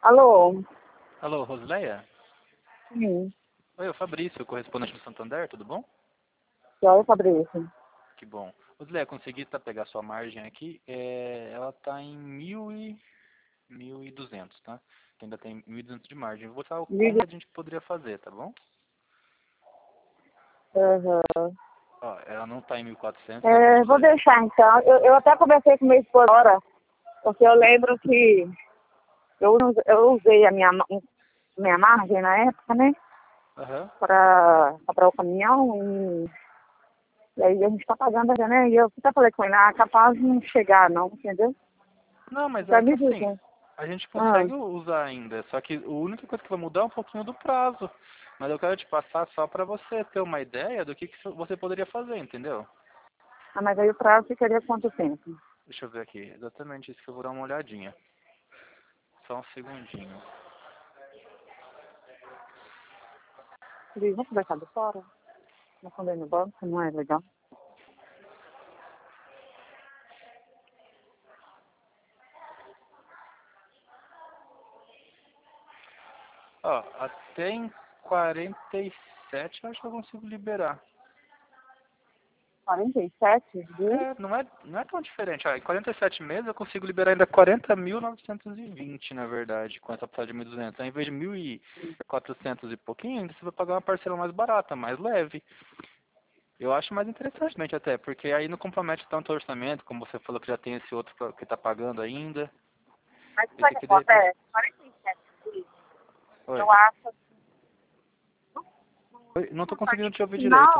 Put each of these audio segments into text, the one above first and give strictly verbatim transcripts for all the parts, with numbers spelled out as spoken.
Alô? Alô, Rosleia? Sim. Oi, é o Fabrício, correspondente do Santander, tudo bom? Oi, Fabrício. Que bom. Rosleia, consegui tá, pegar sua margem aqui, é, ela está em mil e, mil e duzentos, tá? Que ainda tem mil e duzentos de margem. Eu vou falar como Liga. a gente poderia fazer, tá bom? Uhum. Ó, ela não está em mil e quatrocentos, né, como eu É, te vou falei. deixar então. Eu, eu até conversei com meu esposo agora, porque eu lembro que eu, us- eu usei a minha, ma- minha margem na época, né? Aham. Para comprar o caminhão e, e aí a gente tá pagando, né? E eu até falei com ele, ah, capaz de não chegar não, entendeu? Não, mas Tá é que me assim, dizendo. a gente Ah, consegue usar ainda, só que a única coisa que vai mudar é um pouquinho do prazo. Mas eu quero te passar só para você ter uma ideia do que, que você poderia fazer, entendeu? ah, mas aí o prazo ficaria quanto tempo? Deixa eu ver aqui, exatamente isso que eu vou dar uma olhadinha. Só um segundinho. Ele, vamos conversar de fora? Não comer no banco, não é legal. Ó, até em quarenta e sete eu acho que eu consigo liberar. quarenta e sete viu? É, não é, não é tão diferente. Ó, em quarenta e sete meses eu consigo liberar ainda quarenta mil novecentos e vinte, na verdade, com essa passagem de mil e duzentos. Ao invés de mil e quatrocentos e pouquinho, ainda você vai pagar uma parcela mais barata, mais leve. Eu acho mais interessantemente até, porque aí não compromete tanto o orçamento, como você falou que já tem esse outro pra- que está pagando ainda. Mas Esse sabe o aqui que de repente... acontece? quarenta e sete Oi. eu acho Oi, não estou conseguindo que te no ouvir direito. final.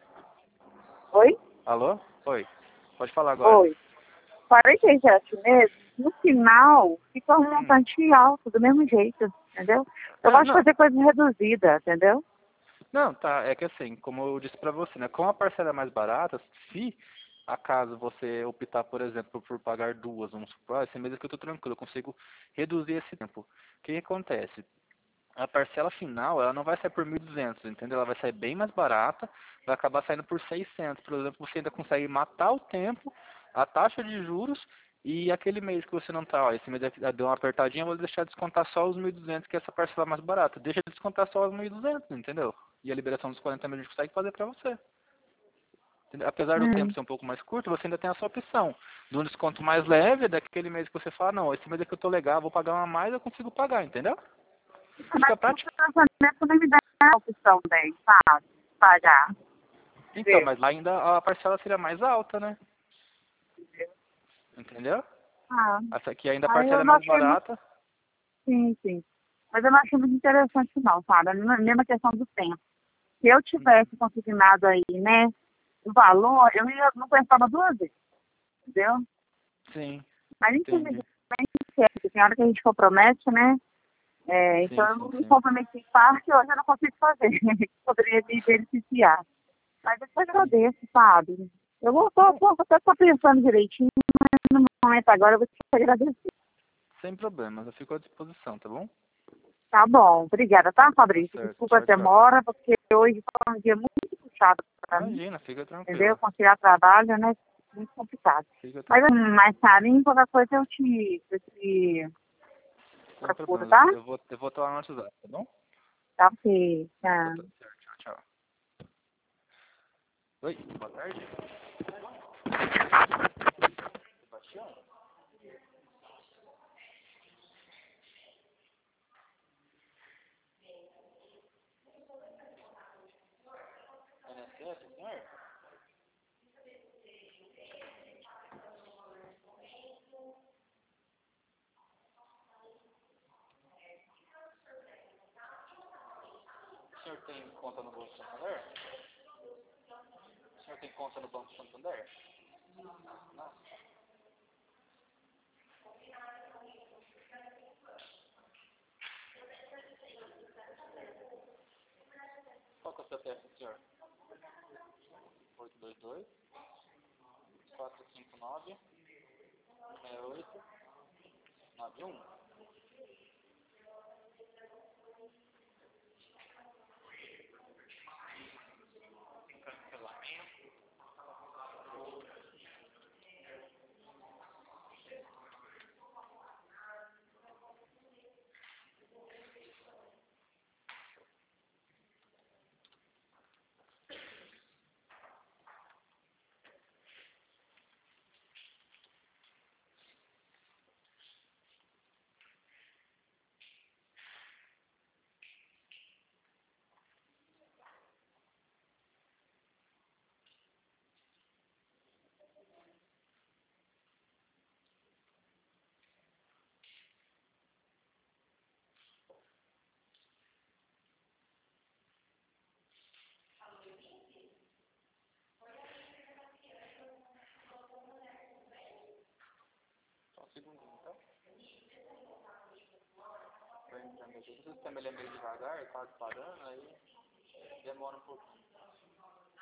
Oi? Alô? Oi. Pode falar agora. Oi. quarenta e sete meses, no final, fica um Hum. montante alto, do mesmo jeito, entendeu? Eu É, gosto de não. fazer coisa reduzida, entendeu? Não, tá. É que assim, como eu disse pra você, né? Com a parcela mais barata, se acaso você optar, por exemplo, por pagar duas, vamos supor, ah, esse mês aqui eu tô tranquilo, eu consigo reduzir esse tempo. O que que acontece? A parcela final, ela não vai sair por mil e duzentos, entendeu? Ela vai sair bem mais barata, vai acabar saindo por seiscentos. Por exemplo, você ainda consegue matar o tempo, a taxa de juros e aquele mês que você não tá, ó, esse mês deu uma apertadinha, eu vou deixar de descontar só os mil e duzentos, que é essa parcela mais barata. Deixa de descontar só os mil e duzentos, entendeu? E a liberação dos quarenta mil a gente consegue fazer pra você. Entendeu? Apesar do tempo Hum. ser um pouco mais curto, você ainda tem essa opção de um desconto mais leve, daquele mês que você fala, não, esse mês aqui eu tô legal, vou pagar uma a mais, eu consigo pagar, entendeu? Mas Fica o prático. financiamento também me dá a opção bem, sabe? Pagar. Então, Entendeu? mas lá ainda a parcela seria mais alta, né? Entendeu? Ah, Essa aqui ainda a aí parcela eu é não mais achei muito. barata. Sim, sim. Mas eu não achei muito interessante, não, sabe? A mesma mesma questão do tempo. Se eu tivesse consignado aí, né, o valor, eu ia, não pensava duas vezes, entendeu? Sim, Mas entendi. infelizmente, certo, tem hora que a gente compromete, né? É, então Sim, eu não sim, me sim. comprometi em parte, hoje eu não consigo fazer. Poderia me beneficiar. Mas eu te agradeço, sabe? Eu vou tô, Não, tô, até tô pensando direitinho, no momento agora eu vou te agradecer. sem problemas, eu fico à disposição, tá bom? Tá bom, obrigada, tá, Tá Fabrício? certo. Desculpa a Tchau, tchau. demora, porque hoje foi um dia muito puxado para mim, Imagina, fica entendeu? tranquila. Conciliar trabalho, né? Muito complicado. Fica Mas tranquila. hum, mais carinho, qualquer coisa eu te, eu te Sem procuro, problemas. tá? Eu vou, eu vou estar lá no WhatsApp, tá bom? Tá, ok. Tá Tá. tudo certo. Tchau, tchau. Oi, boa tarde. Sebastião? I N S S, senhor? O senhor tem conta no Banco Santander? O senhor tem conta no Banco Santander? Não. Qual que é o C P F, senhor? oito dois dois, quatro cinco nove, seis oito, nove um. Cancelamento. segundinho, tá? Tô entrando aqui. O sistema ele é meio devagar, quase parando, aí demora um pouquinho.